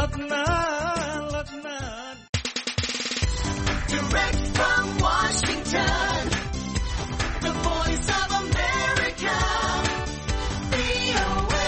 Direct from Washington, the voice of America, VOA.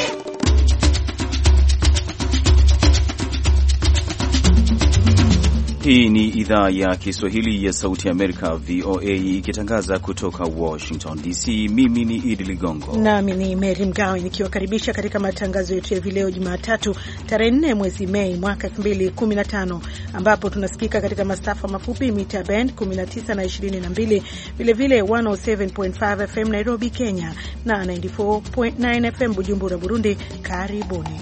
Hii ni idhaa ya Kiswahili ya Sauti ya Amerika, VOA, ikitangaza kutoka Washington DC. Mimi ni Idi Ligongo nami ni Mary Mgawe nikiwakaribisha katika matangazo yetu ya leo Jumatatu tarehe 4 mwezi Mei mwaka 2015, ambapo tunasikika katika masafa mafupi mita band 19 na 22, vilevile 107.5 FM Nairobi, Kenya na 94.9 FM Bujumbura, Burundi. Karibuni.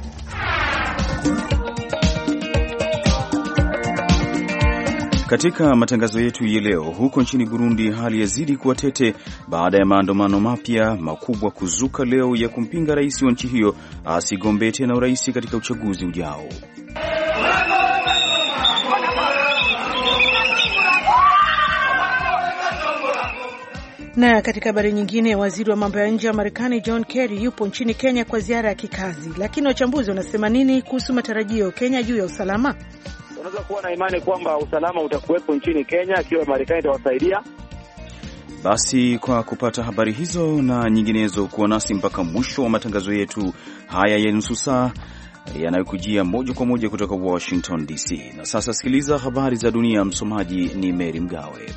Katika matangazo yetu ya leo, huko nchini Burundi hali yazidi kuwa tete baada ya maandamano mapya makubwa kuzuka leo ya kumpinga rais wa nchi hiyo asigombee tena urais katika uchaguzi ujao. Na katika habari nyingine, waziri wa mambo ya nje wa Marekani John Kerry yupo nchini Kenya kwa ziara ya kikazi, lakini wachambuzi wanasema nini kuhusu matarajio Kenya juu ya usalama? Unaweza kuwa na imani kwamba usalama utakuwepo nchini Kenya ikiwa Marekani itawasaidia. Basi kwa kupata habari hizo na nyinginezo, kuwa nasi mpaka mwisho wa matangazo yetu haya ya nusu saa yanayokujia moja kwa moja kutoka Washington DC. Na sasa sikiliza habari za dunia, msomaji ni Mary Mgawe.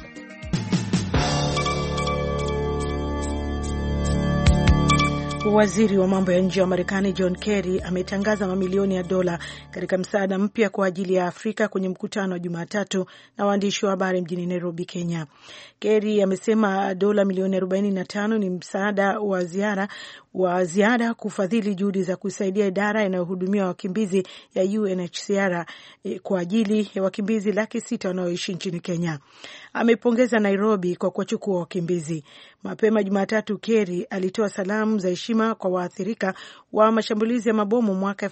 Waziri wa mambo ya nje wa Marekani John Kerry ametangaza mamilioni ya dola katika msaada mpya kwa ajili ya Afrika kwenye mkutano wa Jumatatu na waandishi wa habari mjini Nairobi, Kenya. Kerry amesema dola milioni 45 ni msaada wa ziada kufadhili juhudi za kusaidia idara inayohudumia wakimbizi ya UNHCR kwa ajili ya wakimbizi 600,000 wanaoishi nchini Kenya. Amepongeza Nairobi kwa kuwachukua wakimbizi. Mapema Jumatatu, Kerry alitoa salamu za heshima kwa waathirika wa mashambulizi ya mabomu mwaka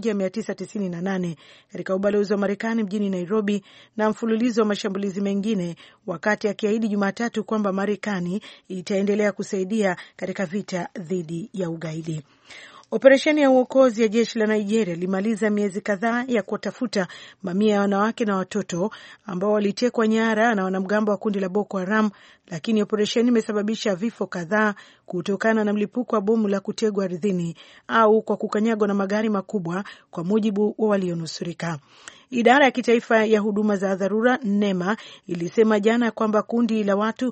1998 katika ubalozi wa Marekani mjini Nairobi na mfululizo wa mashambulizi mengine, wakati akiahidi Jumatatu kwamba Marekani itaendelea kusaidia katika vita dhidi ya ugaidi. Operesheni ya uokozi ya jeshi la Nigeria limaliza miezi kadhaa ya kuwatafuta mamia ya wanawake na watoto ambao walitekwa nyara na wanamgambo wa kundi la Boko Haram, lakini operesheni imesababisha vifo kadhaa kutokana na mlipuko wa bomu la kutegwa ardhini au kwa kukanyagwa na magari makubwa, kwa mujibu wa walionusurika. Idara ya kitaifa ya huduma za dharura NEMA ilisema jana kwamba kundi la watu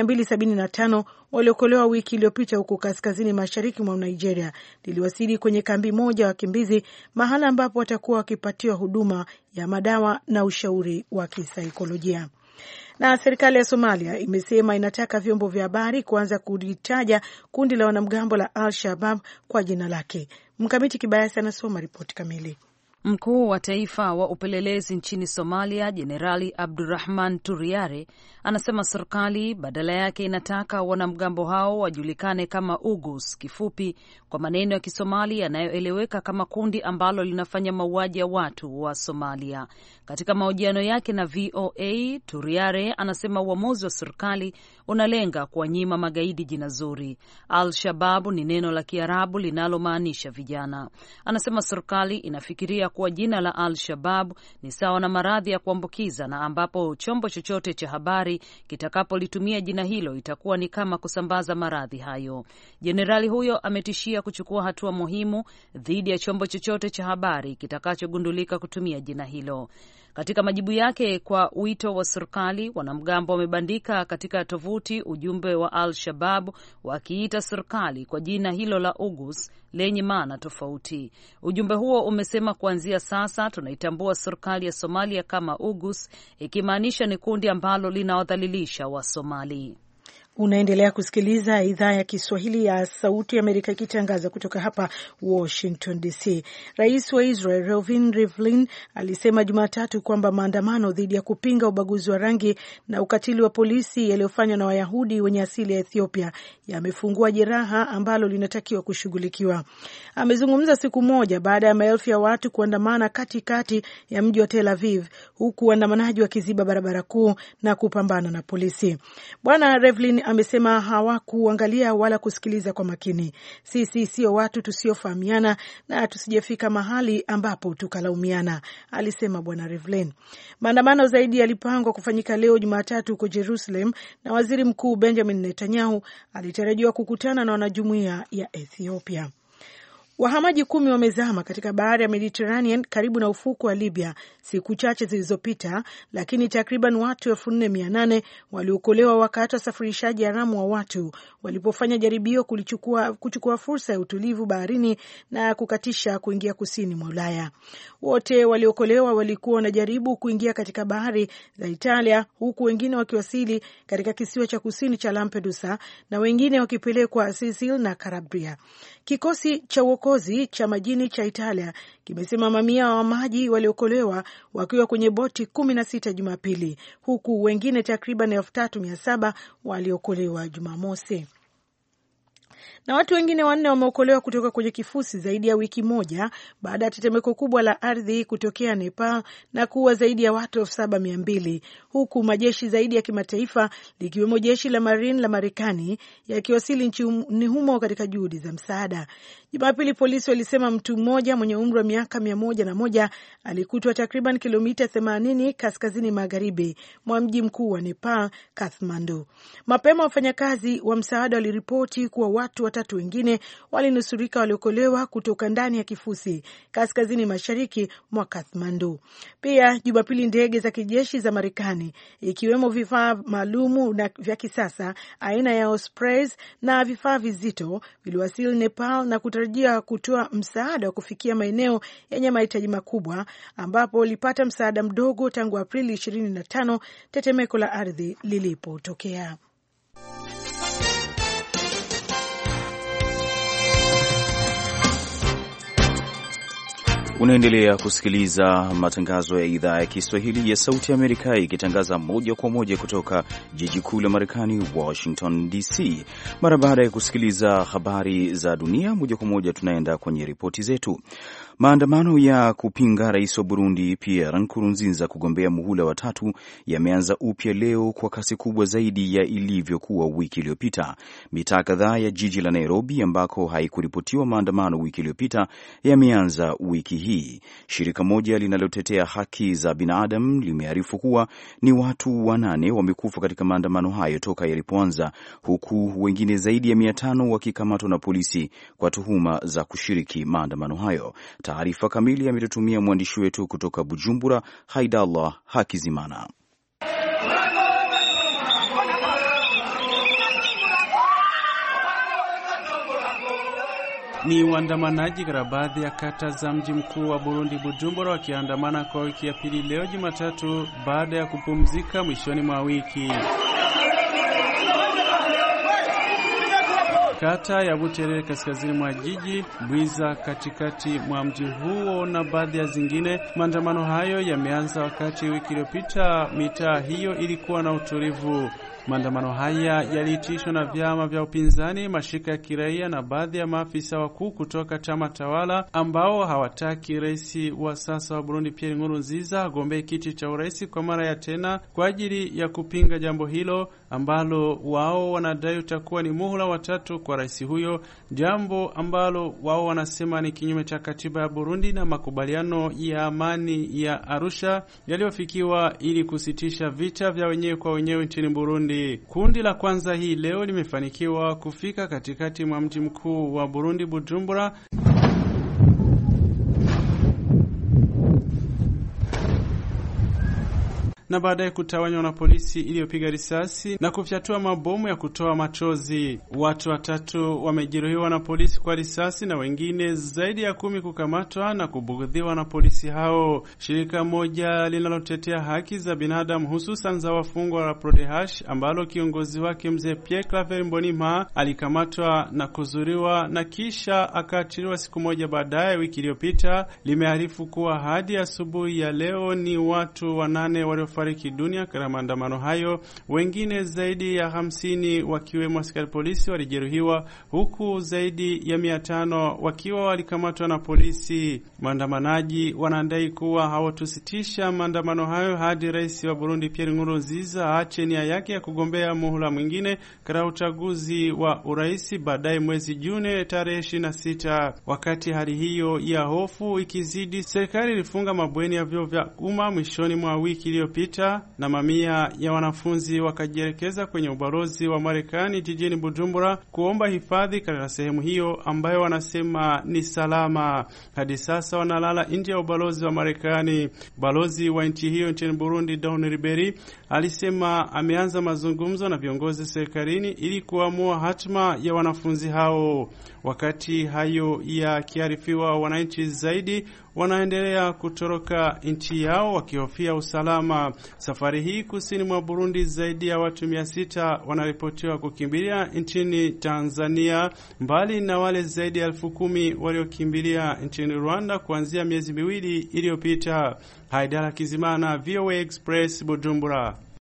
275 waliokolewa wiki iliyopita huko kaskazini mashariki mwa Nigeria liliwasili kwenye kambi moja wakimbizi, mahala ambapo watakuwa wakipatiwa huduma ya madawa na ushauri wa kisaikolojia. Na serikali ya Somalia imesema inataka vyombo vya habari kuanza kulitaja kundi la wanamgambo la Al-Shabaab kwa jina lake. Mkamiti Kibayasi anasoma ripoti kamili. Mkuu wa taifa wa upelelezi nchini Somalia, Jenerali Abdurrahman Turiare, anasema serikali badala yake inataka wanamgambo hao wajulikane kama UGUS, kifupi kwa maneno ya Kisomali yanayoeleweka kama kundi ambalo linafanya mauaji ya watu wa Somalia. Katika mahojiano yake na VOA, Turiare anasema uamuzi wa serikali unalenga kuwanyima magaidi jina zuri. Al-Shabaab ni neno la Kiarabu linalomaanisha vijana. Anasema serikali inafikiria kuwa jina la Al-Shabaab ni sawa na maradhi ya kuambukiza, na ambapo chombo chochote cha habari kitakapolitumia jina hilo itakuwa ni kama kusambaza maradhi hayo. Jenerali huyo ametishia kuchukua hatua muhimu dhidi ya chombo chochote cha habari kitakachogundulika kutumia jina hilo. Katika majibu yake kwa wito wa serikali, wanamgambo wamebandika katika tovuti ujumbe wa Al-Shabaab wakiita serikali kwa jina hilo la UGUS lenye maana tofauti. Ujumbe huo umesema kuanzia sasa tunaitambua serikali ya Somalia kama UGUS, ikimaanisha ni kundi ambalo linawadhalilisha wa Somali. Unaendelea kusikiliza idhaa ya Kiswahili ya Sauti ya Amerika ikitangaza kutoka hapa Washington DC. Rais wa Israel Reuven Rivlin alisema Jumatatu kwamba maandamano dhidi ya kupinga ubaguzi wa rangi na ukatili wa polisi yaliyofanywa na Wayahudi wenye asili ya Ethiopia yamefungua jeraha ambalo linatakiwa kushughulikiwa. Amezungumza siku moja baada ya maelfu ya watu kuandamana katikati ya mji wa Tel Aviv, huku waandamanaji wakiziba barabara kuu na kupambana na polisi. Bwana Rivlin amesema hawakuangalia wala kusikiliza kwa makini. Sisi sio watu tusiofahamiana na tusijefika mahali ambapo tukalaumiana, alisema Bwana Rivlin. Maandamano zaidi yalipangwa kufanyika leo Jumatatu huko Jerusalem, na waziri mkuu Benjamin Netanyahu alitarajiwa kukutana na wanajumuiya ya Ethiopia. Wahamaji 10 wamezama katika bahari ya Mediterranean karibu na ufuko wa Libya siku chache zilizopita, lakini takriban watu 4,800 waliokolewa wakati wa safirishaji haramu wa watu walipofanya jaribio kuchukua fursa ya utulivu baharini na kukatisha kuingia kusini mwa Ulaya. Wote waliokolewa walikuwa wanajaribu kuingia katika bahari za Italia, huku wengine wakiwasili katika kisiwa cha kusini cha Lampedusa na wengine wakipelekwa Sicily na Calabria. Kikosi cha uokozi cha majini cha Italia kimesema mamia wa maji waliokolewa wakiwa kwenye boti 16 Jumapili, huku wengine takriban 3,700 waliokolewa Jumamosi. Na watu wengine 4 wameokolewa kutoka kwenye kifusi zaidi ya wiki moja baada ya tetemeko kubwa la ardhi kutokea Nepal na kuua zaidi ya watu 7,200, huku majeshi zaidi ya kimataifa likiwemo jeshi la Marine la Marekani yakiwasili nchini humo katika juhudi za msaada. Jumapili polisi walisema mtu mmoja mwenye umri wa miaka 101 alikutwa takriban kilomita 80 kaskazini magharibi mwa mji mkuu wa Nepal, Kathmandu. Mapema wafanyakazi wa msaada waliripoti kuwa watu 3 wengine walinusurika waliokolewa kutoka ndani ya kifusi kaskazini mashariki mwa Kathmandu. Pia Jumapili ndege za kijeshi za Marekani ikiwemo vifaa maalumu na vya kisasa aina ya Ospreys na vifaa vizito viliwasili Nepal na kutarajia kutoa msaada wa kufikia maeneo yenye mahitaji makubwa ambapo walipata msaada mdogo tangu Aprili 25 tetemeko la ardhi lilipotokea. Unaendelea kusikiliza matangazo ya idhaa ya Kiswahili ya Sauti ya Amerika ikitangaza moja kwa moja kutoka jiji kuu la Marekani, Washington DC. Mara baada ya kusikiliza habari za dunia moja kwa moja, tunaenda kwenye ripoti zetu. Maandamano ya kupinga rais wa Burundi Pierre Nkurunziza kugombea muhula wa 3 yameanza upya leo kwa kasi kubwa zaidi ya ilivyokuwa wiki iliyopita. Mitaa kadhaa ya jiji la Nairobi ambako haikuripotiwa maandamano wiki iliyopita yameanza wiki hii. Shirika moja linalotetea haki za binadamu limearifu kuwa ni watu 8 wamekufa katika maandamano hayo toka yalipoanza, huku wengine zaidi ya 500 wakikamatwa na polisi kwa tuhuma za kushiriki maandamano hayo. Taarifa kamili ametutumia mwandishi wetu kutoka Bujumbura, Haidallah Hakizimana. Ni waandamanaji katika baadhi ya kata za mji mkuu wa Burundi, Bujumbura, wakiandamana kwa wiki ya pili leo Jumatatu baada ya kupumzika mwishoni mwa wiki. Kata ya Buterere kaskazini mwa jiji, Bwiza katikati mwa mji huo na baadhi ya zingine. Maandamano hayo yameanza wakati wiki iliyopita mitaa hiyo ilikuwa na utulivu. Maandamano haya yaliitishwa na vyama vya upinzani, mashirika ya kiraia na baadhi ya maafisa wakuu kutoka chama tawala ambao hawataki rais wa sasa wa Burundi Pierre Nkurunziza agombee kiti cha urais kwa mara ya tena, kwa ajili ya kupinga jambo hilo ambalo wao wanadai utakuwa ni muhula wa 3 kwa rais huyo, jambo ambalo wao wanasema ni kinyume cha katiba ya Burundi na makubaliano ya amani ya Arusha yaliyofikiwa ili kusitisha vita vya wenyewe kwa wenyewe nchini Burundi. Kundi la kwanza hii leo limefanikiwa kufika katikati mwa mji mkuu wa Burundi, Bujumbura, na baadaye kutawanywa na polisi iliyopiga risasi na kufyatua mabomu ya kutoa machozi. Watu 3 wamejeruhiwa na polisi kwa risasi na wengine zaidi ya 10 kukamatwa na kubugudhiwa na polisi hao. Shirika moja linalotetea haki za binadamu hususan za wafungwa la Prodehash, ambalo kiongozi wake mzee Pierre Claver Mbonimpa alikamatwa na kuzuriwa na kisha akaachiliwa siku moja baadaye wiki iliyopita, limearifu kuwa hadi asubuhi ya leo ni watu 8 waliofariki kufariki dunia katika maandamano hayo. Wengine zaidi ya 50 wakiwemo askari polisi walijeruhiwa, huku zaidi ya 500 wakiwa walikamatwa na polisi. Maandamanaji wanadai kuwa hawatusitisha maandamano hayo hadi rais wa Burundi Pierre Nkurunziza aache nia yake ya kugombea muhula mwingine katika uchaguzi wa urais baadaye mwezi Juni tarehe 26. Wakati hali hiyo ya hofu ikizidi, serikali ilifunga mabweni ya vyuo vya umma mwishoni mwa wiki iliyopita, na mamia ya wanafunzi wakajielekeza kwenye ubalozi wa Marekani jijini Bujumbura kuomba hifadhi katika sehemu hiyo ambayo wanasema ni salama. Hadi sasa wanalala nje ya ubalozi wa Marekani. Balozi wa nchi hiyo nchini Burundi, Don Riberi, alisema ameanza mazungumzo na viongozi serikalini ili kuamua hatima ya wanafunzi hao. Wakati hayo yakiarifiwa, wananchi zaidi wanaendelea kutoroka nchi yao wakihofia usalama. Safari hii kusini mwa Burundi, zaidi ya watu 600 wanaripotiwa kukimbilia nchini Tanzania, mbali na wale zaidi ya 10,000 waliokimbilia nchini Rwanda kuanzia miezi miwili iliyopita. Haidara Kizimana, VOA Express, Bujumbura.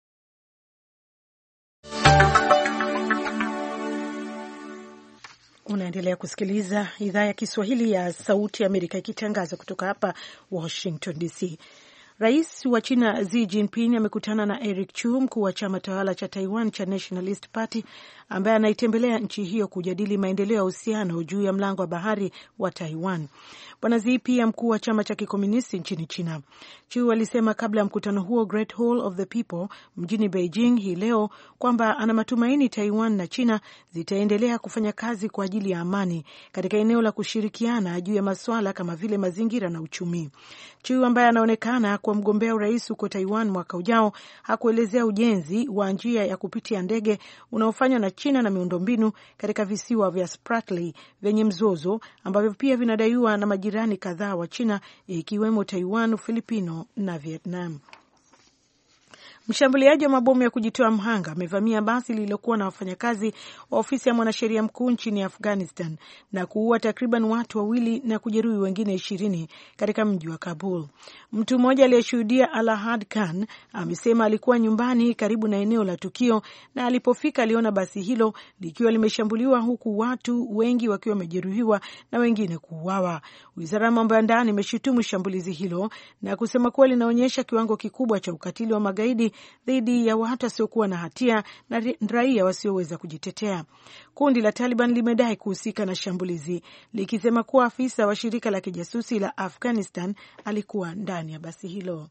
Unaendelea kusikiliza idhaa ya Kiswahili ya Sauti ya Amerika ikitangaza kutoka hapa Washington DC. Rais wa China Xi Jinping amekutana na Eric Chu, mkuu wa chama tawala cha Taiwan cha Nationalist Party, ambaye anaitembelea nchi hiyo kujadili maendeleo ya uhusiano juu ya mlango wa bahari wa Taiwan. Bwana Xi pia mkuu wa chama cha kikomunisti nchini China. Chu alisema kabla ya mkutano huo Great Hall of the People mjini Beijing hii leo kwamba ana matumaini Taiwan na China zitaendelea kufanya kazi kwa ajili ya amani katika eneo la kushirikiana juu ya masuala kama vile mazingira na uchumi. Chu ambaye anaonekana kwa mgombea urais huko Taiwan mwaka ujao hakuelezea ujenzi wa njia ya kupitia ndege unaofanywa na China na miundombinu katika visiwa vya Spratly vyenye mzozo ambavyo pia vinadaiwa na majirani kadhaa wa China ikiwemo Taiwan, Filipino na Vietnam. Mshambuliaji wa mabomu ya kujitoa mhanga amevamia basi lililokuwa na wafanyakazi wa ofisi ya mwanasheria mkuu nchini Afghanistan na kuua takriban watu 2 na kujeruhi wengine 20 katika mji wa Kabul. Mtu mmoja aliyeshuhudia, Alahad Khan, amesema alikuwa nyumbani karibu na eneo la tukio na alipofika aliona basi hilo likiwa limeshambuliwa huku watu wengi wakiwa wamejeruhiwa na wengine kuuawa. Wizara ya mambo ya ndani imeshutumu shambulizi hilo na kusema kuwa linaonyesha kiwango kikubwa cha ukatili wa magaidi dhidi ya watu wasiokuwa na hatia na raia wasioweza kujitetea. Kundi la Taliban limedai kuhusika na shambulizi likisema kuwa afisa wa shirika la kijasusi la Afghanistan alikuwa ndani ya basi hilo.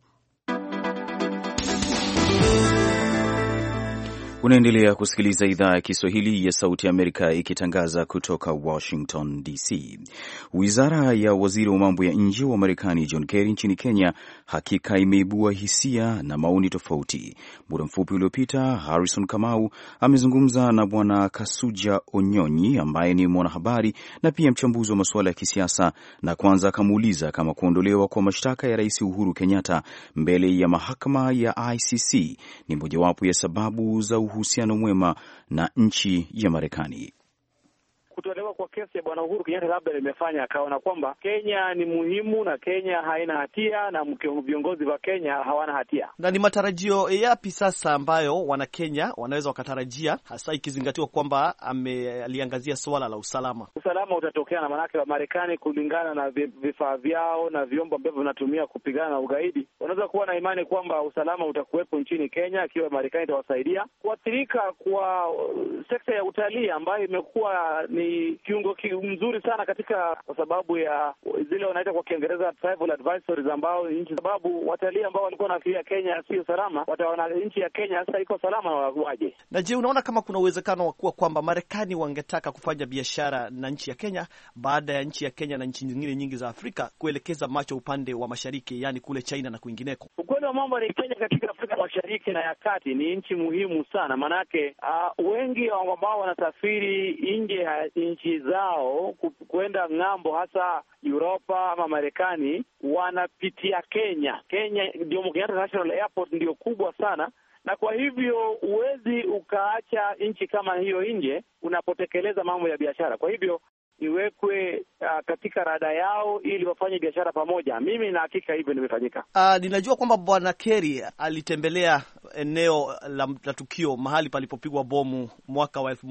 Unaendelea kusikiliza idhaa ya Kiswahili ya Sauti ya Amerika ikitangaza kutoka Washington DC. Wizara ya waziri wa mambo ya nje wa Marekani John Kerry nchini Kenya hakika imeibua hisia na maoni tofauti. Muda mfupi uliopita, Harrison Kamau amezungumza na Bwana Kasuja Onyonyi ambaye ni mwanahabari na pia mchambuzi wa masuala ya kisiasa, na kwanza akamuuliza kama kuondolewa kwa mashtaka ya Rais Uhuru Kenyatta mbele ya mahakama ya ICC ni mojawapo ya sababu za uhusiano mwema na nchi ya Marekani. Kutolewa kwa kesi ya Bwana Uhuru Kenyatta labda limefanya akaona kwamba Kenya ni muhimu na Kenya haina hatia na viongozi wa Kenya hawana hatia. Na ni matarajio yapi sasa ambayo wana Kenya wanaweza wakatarajia, hasa ikizingatiwa kwamba aliangazia swala la usalama? Usalama utatokea na manake wa Marekani kulingana na vifaa vyao na vyombo ambavyo vinatumia kupigana na ugaidi. Wanaweza kuwa na imani kwamba usalama utakuwepo nchini Kenya ikiwa Marekani itawasaidia. Kuathirika kwa sekta ya utalii ambayo imekuwa ni kiungo mzuri sana katika, kwa sababu ya zile wanaita kwa Kiingereza travel advisories, ambao nchi, sababu watalii ambao walikuwa wanafikiria Kenya sio salama wataona nchi ya Kenya sasa iko salama waje. Na je, unaona kama kuna uwezekano wa kuwa kwamba Marekani wangetaka kufanya biashara na nchi ya Kenya baada ya nchi ya Kenya na nchi nyingine nyingi za Afrika kuelekeza macho upande wa mashariki, yani kule China na kwingineko? Ukweli wa mambo ni Kenya katika Afrika Mashariki na ya Kati ni nchi muhimu sana, manake wengi ambao wanasafiri nje nchi zao kwenda ng'ambo, hasa Europa ama Marekani, wanapitia Kenya. Kenya ndio Jomo Kenyatta National Airport ndio kubwa sana, na kwa hivyo huwezi ukaacha nchi kama hiyo nje unapotekeleza mambo ya biashara. Kwa hivyo iwekwe katika rada yao ili wafanye biashara pamoja. Mimi na hakika hivyo nimefanyika. Ninajua kwamba Bwana Kerry alitembelea eneo la tukio, mahali palipopigwa bomu mwaka wa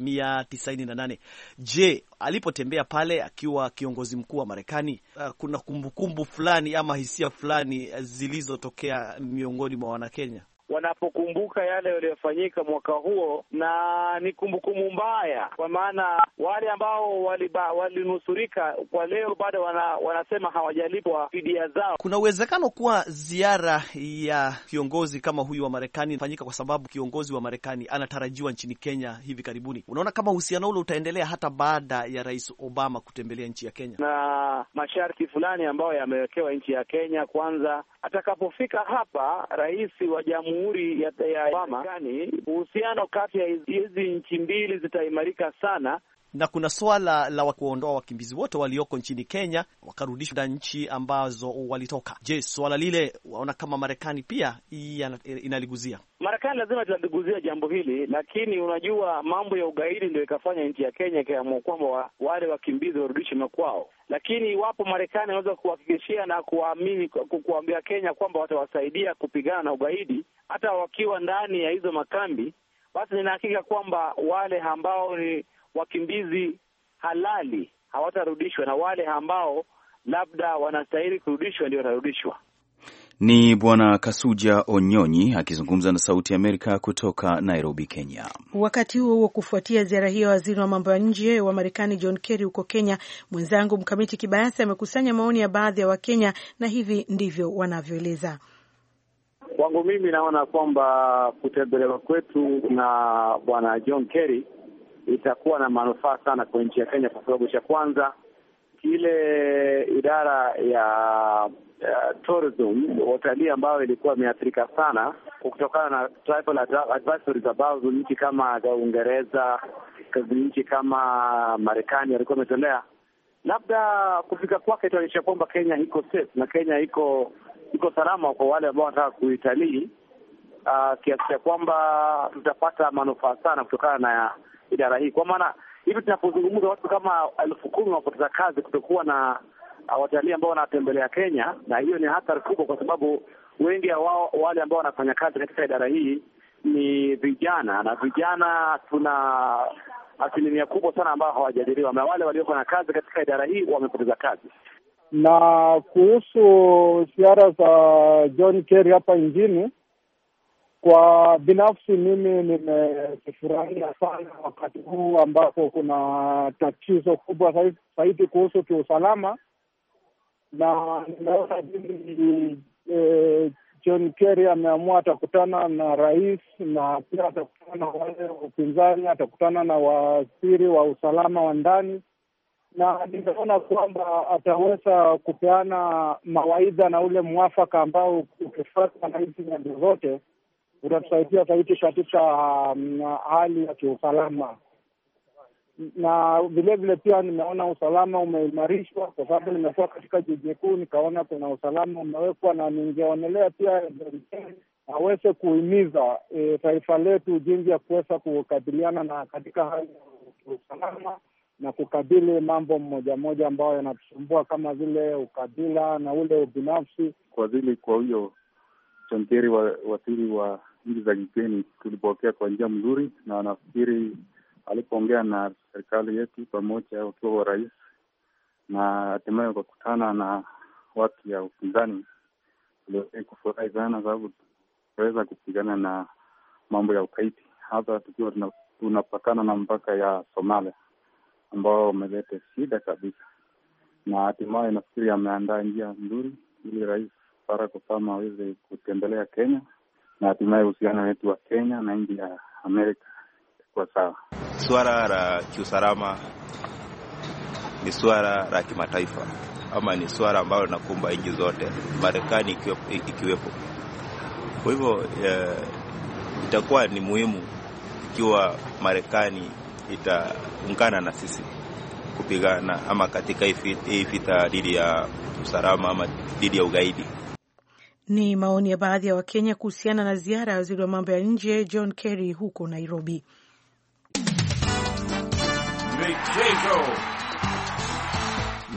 1998. Je, alipotembea pale akiwa kiongozi mkuu wa Marekani, kuna kumbukumbu fulani ama hisia fulani zilizotokea miongoni mwa Wanakenya wanapokumbuka yale yaliyofanyika mwaka huo? Na ni kumbukumbu mbaya, kwa maana wale ambao walinusurika kwa leo bado wanasema hawajalipwa fidia zao. Kuna uwezekano kuwa ziara ya kiongozi kama huyu wa Marekani inafanyika kwa sababu kiongozi wa Marekani anatarajiwa nchini Kenya hivi karibuni. Unaona kama uhusiano ule utaendelea hata baada ya Rais Obama kutembelea nchi ya Kenya? Na masharti fulani ambayo yamewekewa nchi ya Kenya. Kwanza, atakapofika hapa rais wa Jamhuri ya Marekani, uhusiano kati ya hizi nchi mbili zitaimarika sana. Na kuna swala la kuondoa wakimbizi wote walioko nchini Kenya wakarudishwa nchi ambazo walitoka. Je, swala lile waona kama Marekani pia inaliguzia? Marekani lazima italiguzia jambo hili, lakini unajua mambo ya ugaidi ndio ikafanya nchi ya Kenya ikaamua kwamba wale wakimbizi warudishwe makwao. Lakini iwapo Marekani anaweza kuhakikishia na kuambia Kenya kwamba watawasaidia kupigana na ugaidi hata wakiwa ndani ya hizo makambi, basi nina hakika kwamba wale ambao ni wakimbizi halali hawatarudishwa, na wale ambao labda wanastahili kurudishwa ndio watarudishwa. Ni Bwana Kasuja Onyonyi akizungumza na Sauti ya Amerika kutoka Nairobi, Kenya. Wakati huo kufuatia ziara hiyo waziri wa mambo ya nje wa Marekani John Kerry huko Kenya, mwenzangu Mkamiti Kibayasi amekusanya maoni ya baadhi ya Wakenya na hivi ndivyo wanavyoeleza. Kwangu mimi naona kwamba kutembelewa kwetu na Bwana John Kerry itakuwa na manufaa sana kwa nchi ya Kenya, kwa sababu cha kwanza ile idara ya tourism, watalii ambayo ilikuwa imeathirika sana kutokana na tribal advisories ambazo nchi kama Uingereza, nchi kama Marekani walikuwa wametolea, labda kufika kwake itaonyesha kwamba Kenya iko safe na Kenya iko salama kwa wale ambao wanataka kuitalii, kiasi cha kwamba tutapata manufaa sana kutokana na idara hii. Kwa maana hivi tunapozungumza watu kama 10,000 wapoteza kazi kutokuwa na watalii ambao wanatembelea Kenya, na hiyo ni hatari kubwa, kwa sababu wengi wao wale ambao wanafanya kazi katika idara hii ni vijana, na vijana tuna asilimia kubwa sana ambao hawajajiriwa, na wale waliofanya kazi katika idara hii wamepoteza kazi. Na kuhusu ziara za John Kerry hapa nchini, kwa binafsi mimi nimefurahia sana wakati huu ambapo kuna tatizo kubwa zaidi kuhusu kiusalama, na ninaona John Kerry ameamua atakutana na rais na pia atakutana na wale upinzani, atakutana na waziri wa usalama wa ndani, na ninaona kwamba ataweza kupeana mawaidha na ule mwafaka ambao ukifuatwa na hizi nyanja zote utatusaidia zaidi katika hali ya kiusalama. Na vile vile pia nimeona usalama umeimarishwa, kwa sababu nimekuwa katika jiji kuu nikaona kuna usalama umewekwa, na ningeonelea pia aweze kuhimiza taifa letu jinsi ya kuweza kukabiliana na katika hali ya usalama na kukabili mambo mmoja ambayo yanatusumbua kama vile ukabila na ule ubinafsi. Kwa hiyo John Kerry waziri wa nchi za kigeni tulipokea kwa njia mzuri, na nafikiri alipoongea na serikali yetu pamoja wakiwa wa rais na hatimaye kukutana na watu ya upinzani, tuliweza kufurahi sana, sababu tunaweza kupigana na mambo ya ukaidi, hata tukiwa tunapakana na mpaka ya Somalia ambao wameleta shida kabisa. Na hatimaye nafikiri ameandaa njia nzuri ili Rais Barack Obama aweze kutembelea Kenya, na hatimaye uhusiano wetu wa Kenya na nchi ya Amerika kwa sawa. Swala la kiusalama ni swala la kimataifa, ama ni swala ambalo linakumba nchi zote, Marekani ikiwepo. Kwa hivyo itakuwa ni muhimu ikiwa Marekani itaungana na sisi kupigana ama katika hii vita dhidi ya usalama ama dhidi ya ugaidi. Ni maoni ya baadhi ya Wakenya kuhusiana na ziara ya waziri wa mambo ya nje John Kerry huko Nairobi. Michezo.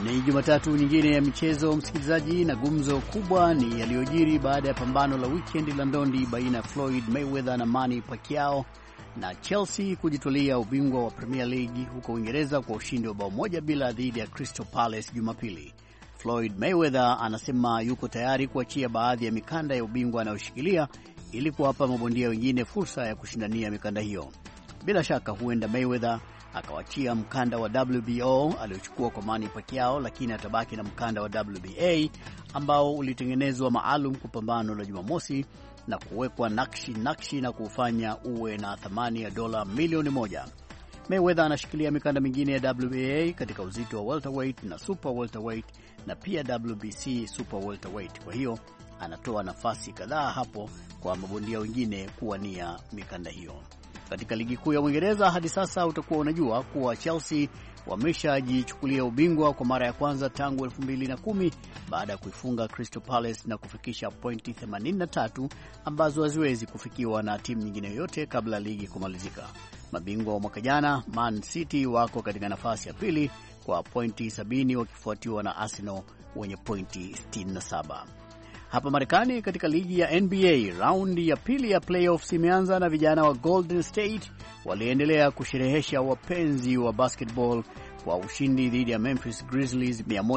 Ni Jumatatu nyingine ya michezo, msikilizaji, na gumzo kubwa ni yaliyojiri baada ya pambano la weekend la ndondi baina ya Floyd Mayweather na Manny Pacquiao na Chelsea kujitwalia ubingwa wa Premier League huko Uingereza kwa ushindi wa 1-0 dhidi ya Crystal Palace Jumapili. Floyd Mayweather anasema yuko tayari kuachia baadhi ya mikanda ya ubingwa anayoshikilia ili kuwapa mabondia wengine fursa ya kushindania mikanda hiyo. Bila shaka huenda Mayweather akawachia mkanda wa WBO aliochukua kwa Manny Pacquiao, lakini atabaki na mkanda wa WBA ambao ulitengenezwa maalum kwa pambano la Jumamosi na kuwekwa nakshi na kufanya uwe na thamani ya dola milioni 1. Mayweather anashikilia mikanda mingine ya WBA katika uzito wa welterweight na super welterweight na pia WBC super welterweight. Kwa hiyo anatoa nafasi kadhaa hapo kwa mabondia wengine kuwania mikanda hiyo. Katika ligi kuu ya Uingereza hadi sasa utakuwa unajua kuwa Chelsea wameshajichukulia ubingwa kwa mara ya kwanza tangu 2010 baada ya kuifunga Crystal Palace na kufikisha pointi 83 ambazo haziwezi kufikiwa na timu nyingine yoyote kabla ligi kumalizika. Mabingwa wa mwaka jana Man City wako katika nafasi ya pili kwa pointi 70 wakifuatiwa na Arsenal wenye pointi 67. Hapa Marekani katika ligi ya NBA, raundi ya pili ya playoffs imeanza na vijana wa Golden State waliendelea kusherehesha wapenzi wa basketball kwa ushindi dhidi ya Memphis Grizzlies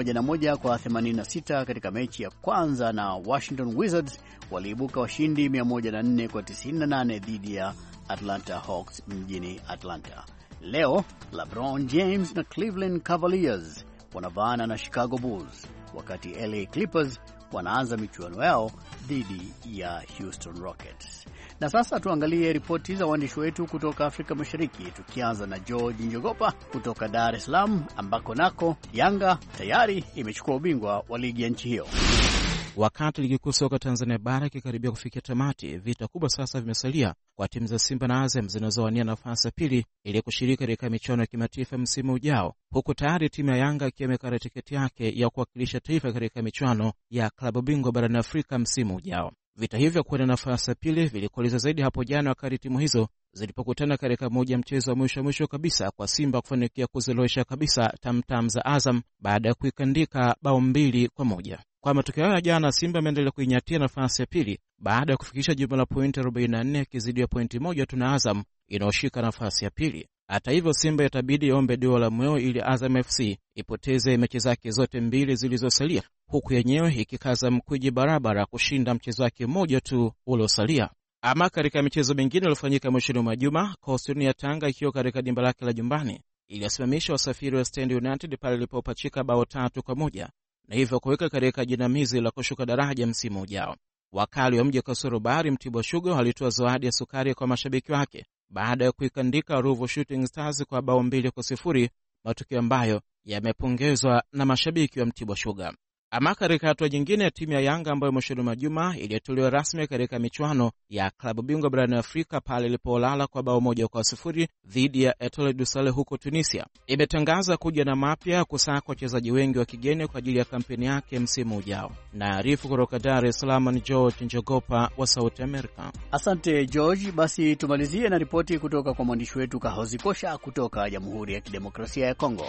101-86 katika mechi ya kwanza, na Washington Wizards waliibuka washindi 104-98 dhidi ya Atlanta Hawks mjini Atlanta. Leo LeBron James na Cleveland Cavaliers wanavaana na Chicago Bulls, wakati LA Clippers wanaanza michuano yao dhidi ya Houston Rockets. Na sasa tuangalie ripoti za waandishi wetu kutoka Afrika Mashariki, tukianza na George Njogopa kutoka Dar es Salaam, ambako nako Yanga tayari imechukua ubingwa wa ligi ya nchi hiyo. Wakati ligi kuu soka Tanzania bara ikikaribia kufikia tamati, vita kubwa sasa vimesalia kwa timu za Simba na Azam zinazowania nafasi ya pili ili kushiriki katika michuano ya kimataifa msimu ujao, huku tayari timu ya Yanga ikiwa imekata tiketi yake ya kuwakilisha taifa katika michuano ya klabu bingwa barani Afrika msimu ujao. Vita hivyo kuwania nafasi ya pili vilikuliza zaidi hapo jana wakati timu hizo zilipokutana katika moja mchezo wa mwisho kabisa kwa Simba kufanikia kuziloesha kabisa tamtam za Azam baada ya kuikandika bao 2-1. Kwa matokeo ya jana, Simba imeendelea kuinyatia nafasi ya pili baada ya kufikisha jumla la pointi 44 ikizidiwa pointi 1 tu na Azam inaoshika nafasi ya pili. Hata hivyo, Simba itabidi iombe dua la moyo ili Azam FC ipoteze mechi zake zote 2 zilizosalia, huku yenyewe ikikaza mkwiji barabara kushinda mchezo wake mmoja tu uliosalia. Ama katika michezo mingine iliyofanyika mwishoni mwa juma, Coastal ya Tanga ikiwa katika dimba lake la nyumbani iliyasimamisha Wasafiri wa Stand United pale ilipopachika bao 3-1 na hivyo kuweka katika jinamizi la kushuka daraja msimu ujao. Wakali wa mji Kasoro Bahari Mtibwa Sugar walitoa zawadi ya sukari kwa mashabiki wake baada ya kuikandika Ruvu Shooting Stars kwa bao 2-0, matukio ambayo yamepongezwa na mashabiki wa Mtibwa Sugar. Ama katika hatua nyingine ya timu ya Yanga ambayo mwishoni mwa juma ilitolewa rasmi katika michuano ya klabu bingwa barani Afrika pale ilipolala kwa bao 1-0 dhidi ya Etoile du Sahel huko Tunisia, imetangaza kuja na mapya kusaka wachezaji wengi wa kigeni kwa ajili ya kampeni yake msimu ujao. Na arifu kutoka Dar es Salaam ni George Njogopa wa Sauti Amerika. Asante George. Basi tumalizie na ripoti kutoka kwa mwandishi wetu Kahozi Kosha kutoka Jamhuri ya Kidemokrasia ya Kongo.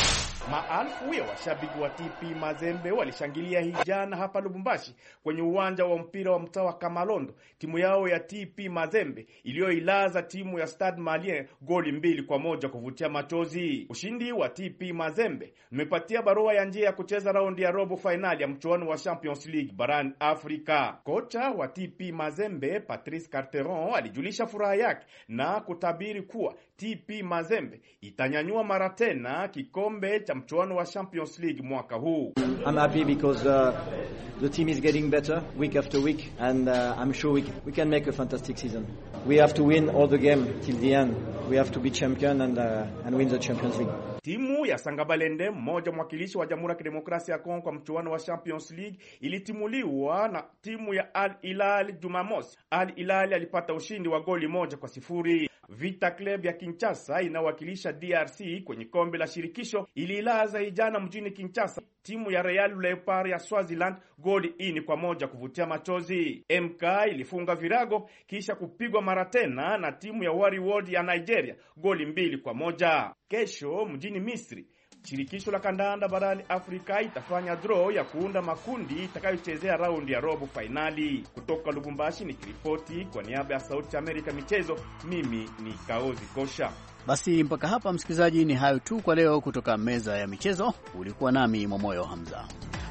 Maelfu ya washabiki wa TP Mazembe walishangilia hii jana hapa Lubumbashi kwenye uwanja wa mpira wa mtaa wa Kamalondo timu yao ya TP Mazembe iliyoilaza timu ya Stade Malien goli 2-1 kuvutia machozi. Ushindi wa TP Mazembe umepatia barua ya njia ya kucheza raundi ya robo finali ya mchuano wa Champions League barani Afrika. Kocha wa TP Mazembe Patrice Carteron alijulisha furaha yake na kutabiri kuwa TP Mazembe itanyanyua mara tena kikombe cha mchuano wa Champions League mwaka huu. I'm happy because the team is getting better week after week and I'm sure we can make a fantastic season. We have to win all the game till the end. We have to be champion and win the Champions League. Timu ya Sangabalende, mmoja mwakilishi wa Jamhuri ya Kidemokrasia ya Kongo kwa mchuano wa Champions League, ilitimuliwa na timu ya Al Hilal Jumamosi. Al Hilal alipata ushindi wa goli 1-0. Vita Club ya Kinshasa inawakilisha DRC kwenye kombe la shirikisho ililaza ijana mjini Kinshasa timu ya Real Leopard ya Swaziland goli 4-1 kuvutia machozi. MK ilifunga virago kisha kupigwa mara tena na timu ya Warriors ya Nigeria goli 2-1. Kesho mjini Misri Shirikisho la kandanda barani Afrika itafanya draw ya kuunda makundi itakayochezea raundi ya robo finali. Kutoka Lubumbashi nikiripoti kwa niaba ya Sauti ya Amerika michezo, mimi ni Kaozi Kosha. Basi mpaka hapa msikilizaji, ni hayo tu kwa leo kutoka meza ya michezo. Ulikuwa nami Momoyo Hamza.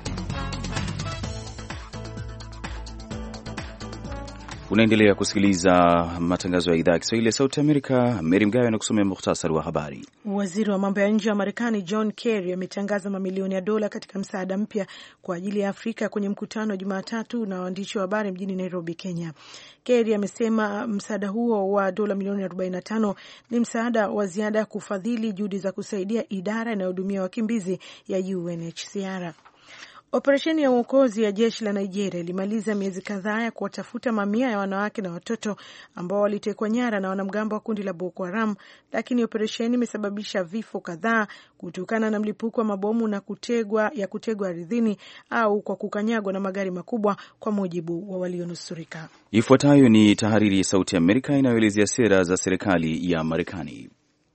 Unaendelea kusikiliza matangazo ya idhaa ya Kiswahili ya Sauti Amerika. Mary Mgawe anakusomea muhtasari wa habari. Waziri wa mambo ya nje wa Marekani John Kerry ametangaza mamilioni ya dola katika msaada mpya kwa ajili ya Afrika kwenye mkutano wa Jumatatu na waandishi wa habari mjini Nairobi, Kenya. Kerry amesema msaada huo wa dola milioni 45 ni msaada wa ziada kufadhili juhudi za kusaidia idara inayohudumia wakimbizi ya UNHCR. Operesheni ya uokozi ya jeshi la Nigeria ilimaliza miezi kadhaa ya kuwatafuta mamia ya wanawake na watoto ambao walitekwa nyara na wanamgambo wa kundi la Boko Haram, lakini operesheni imesababisha vifo kadhaa kutokana na mlipuko wa mabomu na kutegwa ardhini au kwa kukanyagwa na magari makubwa, kwa mujibu wa walionusurika. Ifuatayo ni tahariri ya Sauti ya Amerika inayoelezea sera za serikali ya Marekani.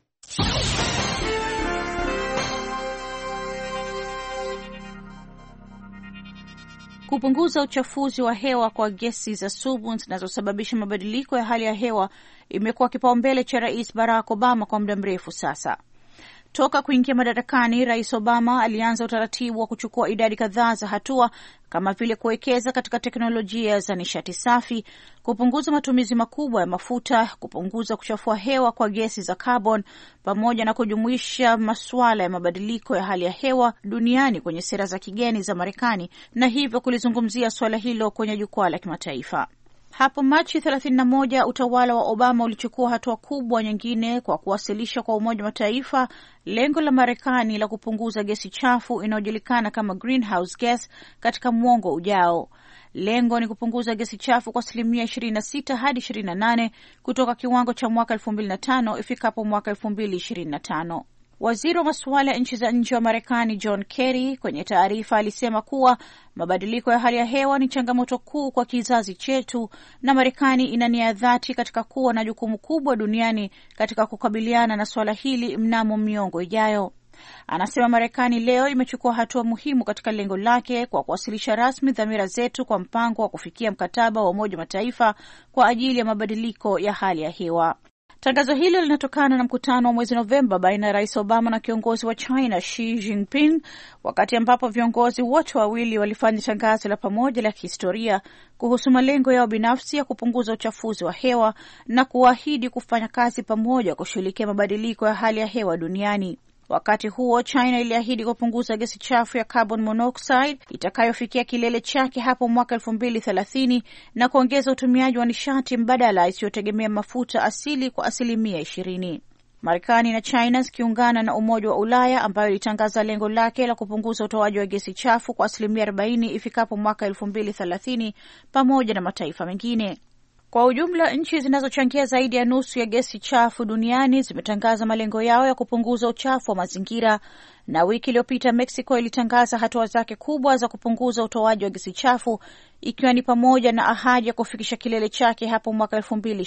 Kupunguza uchafuzi wa hewa kwa gesi za sumu zinazosababisha mabadiliko ya hali ya hewa imekuwa kipaumbele cha Rais Barack Obama kwa muda mrefu sasa. Toka kuingia madarakani, Rais Obama alianza utaratibu wa kuchukua idadi kadhaa za hatua kama vile kuwekeza katika teknolojia za nishati safi, kupunguza matumizi makubwa ya mafuta, kupunguza kuchafua hewa kwa gesi za carbon, pamoja na kujumuisha masuala ya mabadiliko ya hali ya hewa duniani kwenye sera za kigeni za Marekani, na hivyo kulizungumzia suala hilo kwenye jukwaa la kimataifa. Hapo Machi 31 utawala wa Obama ulichukua hatua kubwa nyingine kwa kuwasilisha kwa Umoja wa Mataifa lengo la Marekani la kupunguza gesi chafu inayojulikana kama greenhouse gas katika muongo ujao. Lengo ni kupunguza gesi chafu kwa 26% hadi 28% kutoka kiwango cha mwaka 2005 ifikapo mwaka 2025. Waziri wa masuala ya nchi za nje wa Marekani John Kerry kwenye taarifa alisema kuwa mabadiliko ya hali ya hewa ni changamoto kuu kwa kizazi chetu, na Marekani ina nia dhati katika kuwa na jukumu kubwa duniani katika kukabiliana na swala hili mnamo miongo ijayo. Anasema Marekani leo imechukua hatua muhimu katika lengo lake kwa kuwasilisha rasmi dhamira zetu kwa mpango wa kufikia mkataba wa Umoja wa Mataifa kwa ajili ya mabadiliko ya hali ya hewa. Tangazo hilo linatokana na mkutano wa mwezi Novemba baina ya Rais Obama na kiongozi wa China Xi Jinping, wakati ambapo viongozi wote wawili walifanya tangazo la pamoja la kihistoria kuhusu malengo yao binafsi ya kupunguza uchafuzi wa hewa na kuahidi kufanya kazi pamoja kushughulikia mabadiliko ya hali ya hewa duniani. Wakati huo, China iliahidi kupunguza gesi chafu ya carbon monoxide itakayofikia kilele chake hapo mwaka 2030 na kuongeza utumiaji wa nishati mbadala isiyotegemea mafuta asili kwa 20%. Marekani na China zikiungana na Umoja wa Ulaya ambayo ilitangaza lengo lake la kupunguza utoaji wa gesi chafu kwa 40% ifikapo mwaka 2030 pamoja na mataifa mengine. Kwa ujumla, nchi zinazochangia zaidi ya nusu ya gesi chafu duniani zimetangaza malengo yao ya kupunguza uchafu wa mazingira, na wiki iliyopita Mexico ilitangaza hatua zake kubwa za kupunguza utoaji wa gesi chafu, ikiwa ni pamoja na ahadi ya kufikisha kilele chake hapo mwaka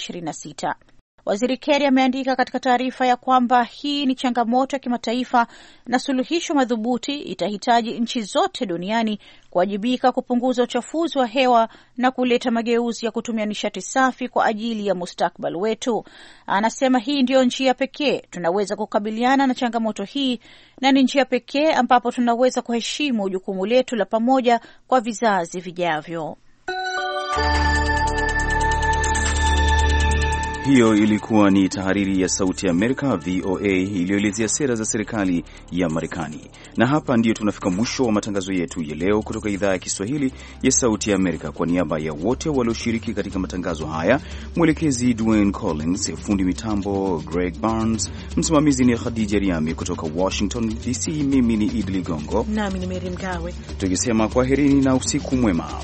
2026. Waziri Kerry ameandika katika taarifa ya kwamba hii ni changamoto ya kimataifa na suluhisho madhubuti itahitaji nchi zote duniani kuwajibika kupunguza uchafuzi wa hewa na kuleta mageuzi ya kutumia nishati safi kwa ajili ya mustakbal wetu. Anasema hii ndiyo njia pekee tunaweza kukabiliana na changamoto hii, na ni njia pekee ambapo tunaweza kuheshimu jukumu letu la pamoja kwa vizazi vijavyo. Hiyo ilikuwa ni tahariri ya Sauti ya Amerika VOA iliyoelezea sera za serikali ya Marekani. Na hapa ndiyo tunafika mwisho wa matangazo yetu ya leo kutoka idhaa ya Kiswahili ya Sauti ya Amerika. Kwa niaba ya wote walioshiriki katika matangazo haya, mwelekezi Dwayne Collins, fundi mitambo Greg Barnes, msimamizi ni Khadija Riami kutoka Washington DC, mimi ni Idi Ligongo nami ni Mary Mgawe, tukisema kwaherini na usiku mwema.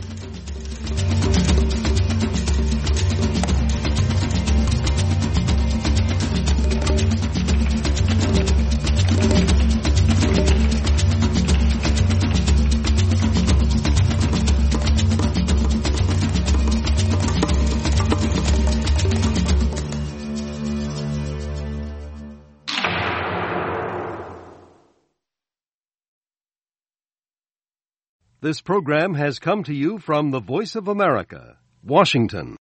This program has come to you from the Voice of America, Washington.